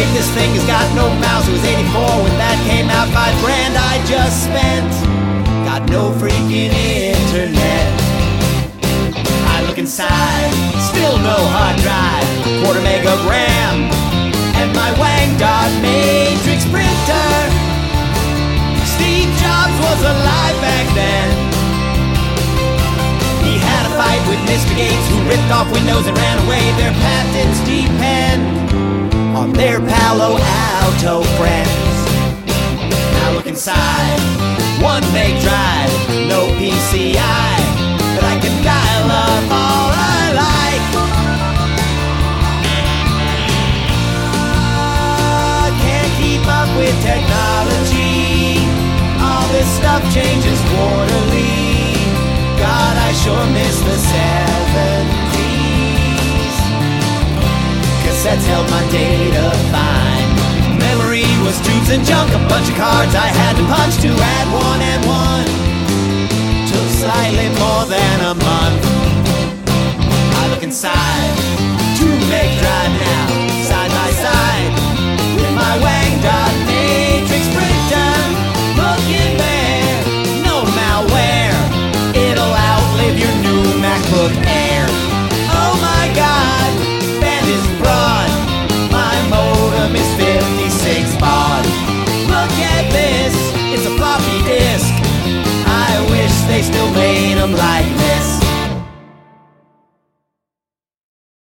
thing, this thing has got no mouse. It was 84 when that came out. $5,000 I just spent. Got no freaking internet. I look inside, still no hard drive, quarter mega RAM, and my Wang dot matrix printer. Steve Jobs was alive back then. He had a fight with Mr. Gates, who ripped off Windows and ran away. Their patents depend on their Palo Alto friends. Now look inside, one meg drive, no PCI, but I can dial up all I like. Can't keep up with technology. All this stuff changes quarterly. God, I sure miss the 70s. Cassettes held my data fine. Memory was tubes and junk, a bunch of cards I had to punch to add one and one. Took slightly more than a month. I look inside,